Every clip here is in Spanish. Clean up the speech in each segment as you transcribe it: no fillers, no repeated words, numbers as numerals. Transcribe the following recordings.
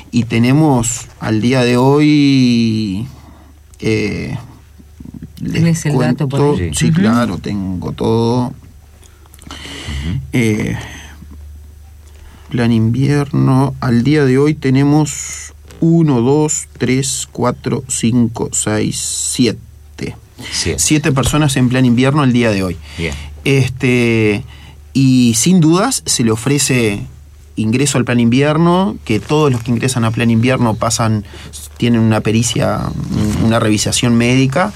y tenemos al día de hoy... ¿Tienes el dato por ahí? Sí, claro, tengo todo. Plan invierno, al día de hoy tenemos 1, 2, 3, 4, 5, 6, 7. 7 personas en plan invierno al día de hoy. Bien. Y sin dudas se le ofrece ingreso al plan invierno, que todos los que ingresan a plan invierno tienen una pericia, una revisación médica,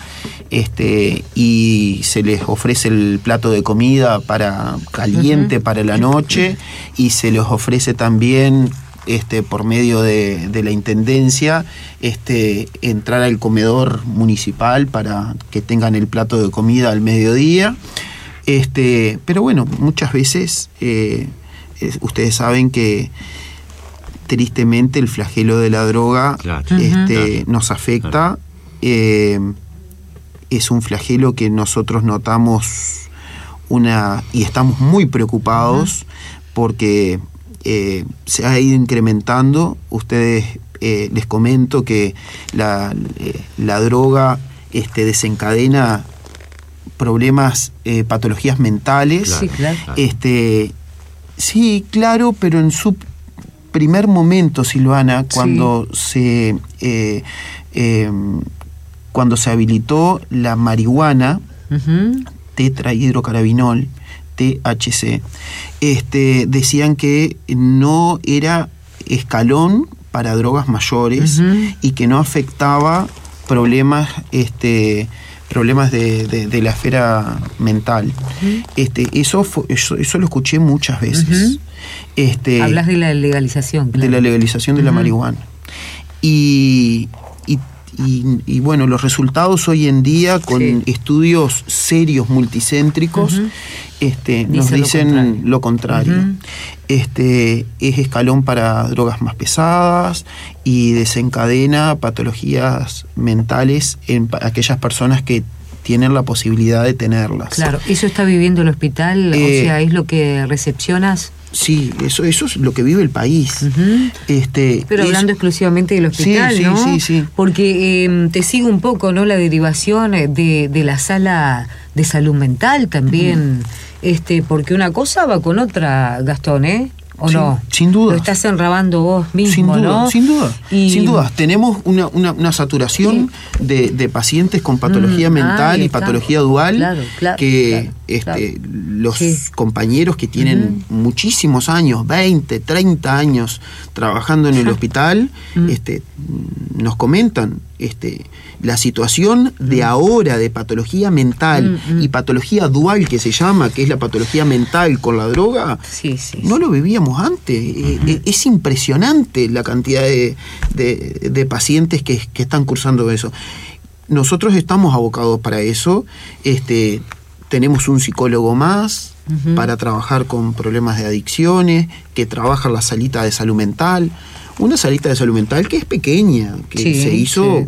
y se les ofrece el plato de comida caliente para la noche, y se les ofrece también por medio de la intendencia entrar al comedor municipal para que tengan el plato de comida al mediodía. Pero bueno, muchas veces ustedes saben que tristemente el flagelo de la droga nos afecta. Es un flagelo que nosotros notamos y estamos muy preocupados porque se ha ido incrementando. Ustedes, les comento que la droga desencadena problemas, patologías mentales. Sí, claro. Sí, claro, pero en su primer momento, Silvana, cuando cuando se habilitó la marihuana, tetrahidrocannabinol, THC, decían que no era escalón para drogas mayores y que no afectaba problemas de la esfera mental. Eso lo escuché muchas veces. Hablas de la legalización. Claro. De la legalización de la marihuana. Y bueno, los resultados hoy en día, con estudios serios multicéntricos, nos dicen lo contrario. Es escalón para drogas más pesadas y desencadena patologías mentales en aquellas personas que tienen la posibilidad de tenerlas. Claro, ¿eso está viviendo el hospital? O sea, ¿es lo que recepcionas? Sí, eso es lo que vive el país. Pero hablando exclusivamente del hospital, ¿no? Sí. Porque te sigo un poco, ¿no? La derivación de la sala de salud mental también. Porque una cosa va con otra, Gastón, ¿o no? Sin duda. Lo estás enrabando vos mismo, sin duda, ¿no? Sin duda. Tenemos una saturación de pacientes con patología mental y patología dual, los compañeros que tienen muchísimos años, 20, 30 años trabajando en el hospital, nos comentan la situación de ahora de patología mental y patología dual, que se llama, que es la patología mental con la droga, no lo vivíamos antes. Es impresionante la cantidad de pacientes que están cursando eso. Nosotros estamos abocados para eso. Tenemos un psicólogo más para trabajar con problemas de adicciones, que trabaja en la salita de salud mental. Una salita de salud mental que es pequeña, que se hizo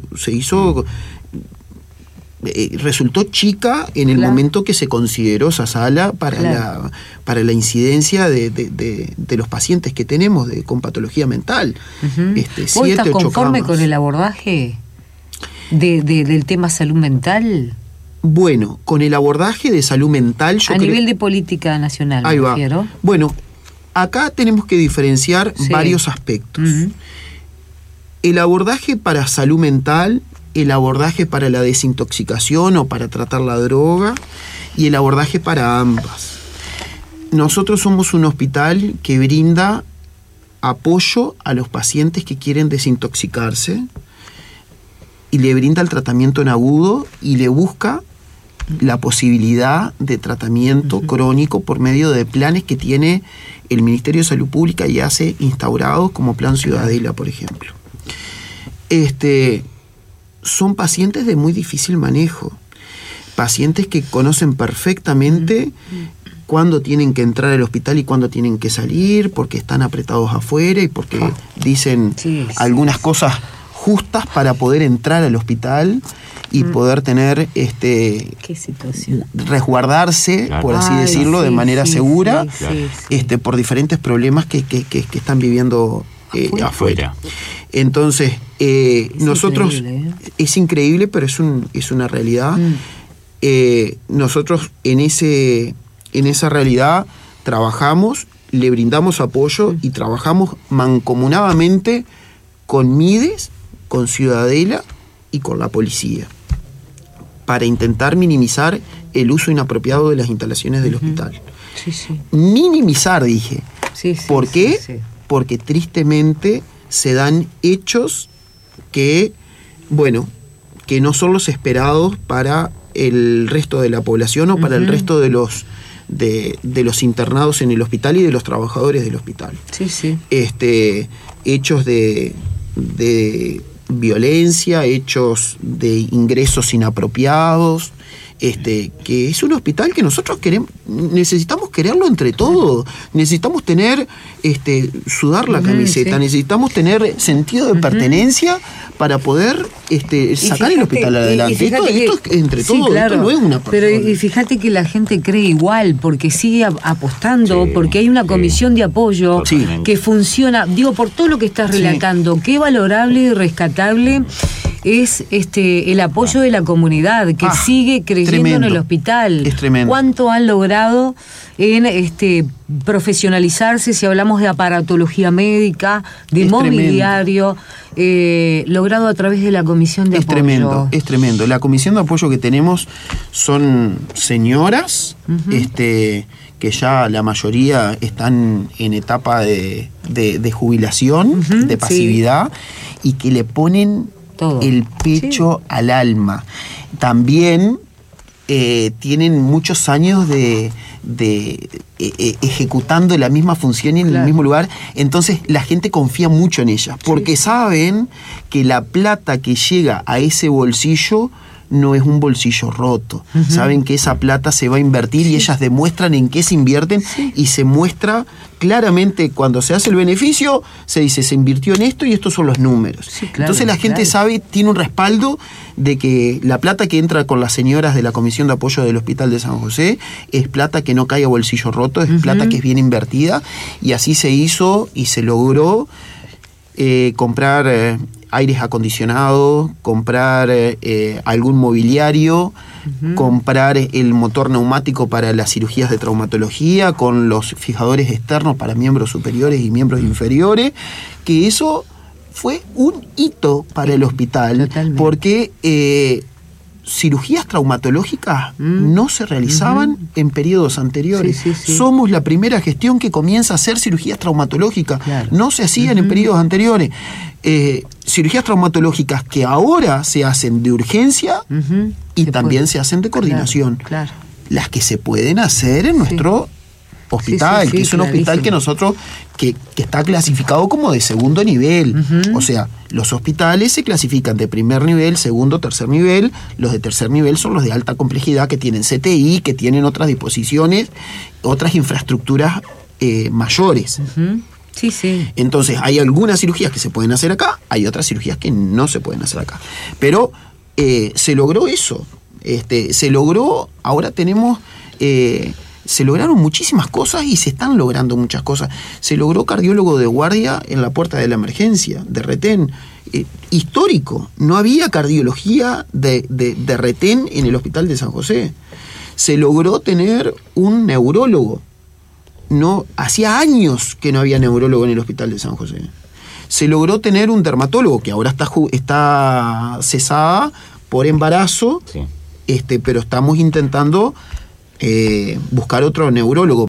resultó chica en el momento que se consideró esa sala para la incidencia de los pacientes que tenemos con patología mental. ¿Vos estás conforme con el abordaje del tema salud mental? Bueno, con el abordaje de salud mental... A nivel de política nacional, me refiero. Bueno, acá tenemos que diferenciar varios aspectos. El abordaje para salud mental, el abordaje para la desintoxicación o para tratar la droga, y el abordaje para ambas. Nosotros somos un hospital que brinda apoyo a los pacientes que quieren desintoxicarse y le brinda el tratamiento en agudo y le busca la posibilidad de tratamiento crónico por medio de planes que tiene el Ministerio de Salud Pública y hace instaurados, como Plan Ciudadela, por ejemplo. Son pacientes de muy difícil manejo, pacientes que conocen perfectamente cuándo tienen que entrar al hospital y cuándo tienen que salir, porque están apretados afuera y porque dicen algunas cosas justas para poder entrar al hospital y poder tener ¿Qué situación? resguardarse, por así decirlo, de manera segura, por diferentes problemas que están viviendo afuera. Entonces, nosotros, increíble, es increíble, pero es una realidad. Nosotros en esa realidad trabajamos, le brindamos apoyo y trabajamos mancomunadamente con Mides, con Ciudadela y con la policía para intentar minimizar el uso inapropiado de las instalaciones del hospital. Sí, sí. Minimizar, dije. Sí, sí, ¿Por qué? sí, sí. Porque tristemente se dan hechos que, bueno, que no son los esperados para el resto de la población o para el resto de los internados en el hospital y de los trabajadores del hospital. Sí, sí. Hechos de violencia, hechos de ingresos inapropiados, que es un hospital que nosotros necesitamos quererlo entre todos, necesitamos tener, sudar la camiseta, necesitamos tener sentido de pertenencia para poder sacar el hospital adelante. Esto es entre todos, claro, esto no es una persona. Pero y fíjate que la gente cree igual, porque sigue apostando, porque hay una comisión de apoyo que funciona, digo, por todo lo que estás relatando, qué valorable y rescatable es el apoyo de la comunidad que sigue creyendo en el hospital. Es tremendo. ¿Cuánto han logrado en profesionalizarse, si hablamos de aparatología médica, de mobiliario, logrado a través de la comisión de apoyo? Es tremendo. La comisión de apoyo que tenemos son señoras, que ya la mayoría están en etapa de jubilación, de pasividad, y que le ponen todo el pecho al alma. También tienen muchos años de ejecutando la misma función y en el mismo lugar, entonces la gente confía mucho en ellas, porque saben que la plata que llega a ese bolsillo no es un bolsillo roto. Saben que esa plata se va a invertir y ellas demuestran en qué se invierten y se muestra claramente cuando se hace el beneficio, se dice se invirtió en esto y estos son los números. Entonces la gente sabe, tiene un respaldo de que la plata que entra con las señoras de la Comisión de Apoyo del Hospital de San José es plata que no cae a bolsillo roto, es plata que es bien invertida, y así se hizo y se logró comprar aires acondicionados, comprar algún mobiliario, comprar el motor neumático para las cirugías de traumatología, con los fijadores externos para miembros superiores y miembros inferiores, que eso fue un hito para el hospital. Totalmente. Porque cirugías traumatológicas no se realizaban en periodos anteriores. Somos la primera gestión que comienza a hacer cirugías traumatológicas. No se hacían en periodos anteriores. Cirugías traumatológicas que ahora se hacen de urgencia y también se hacen de coordinación. Las que se pueden hacer en nuestro hospital, que es un hospital que nosotros, que está clasificado como de segundo nivel. O sea, los hospitales se clasifican de primer nivel, segundo, tercer nivel. Los de tercer nivel son los de alta complejidad, que tienen CTI, que tienen otras disposiciones, otras infraestructuras mayores. Entonces, hay algunas cirugías que se pueden hacer acá, hay otras cirugías que no se pueden hacer acá. Pero se logró eso. Se logró, ahora tenemos... se lograron muchísimas cosas y se están logrando muchas cosas. Se logró cardiólogo de guardia en la puerta de la emergencia, de retén. Histórico. No había cardiología de retén en el hospital de San José. Se logró tener un neurólogo. Hacía años que no había neurólogo en el hospital de San José. Se logró tener un dermatólogo, que ahora está cesada por embarazo, pero estamos intentando buscar otro neurólogo.